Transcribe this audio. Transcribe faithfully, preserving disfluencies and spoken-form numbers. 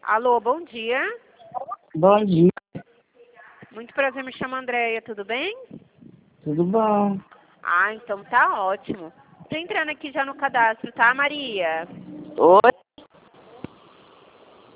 Alô, bom dia. Bom dia, Muito prazer, me chamo Andréia, tudo bem? tudo bom? Ah, então tá ótimo. Tô entrando aqui já no cadastro, tá, Maria? Oi?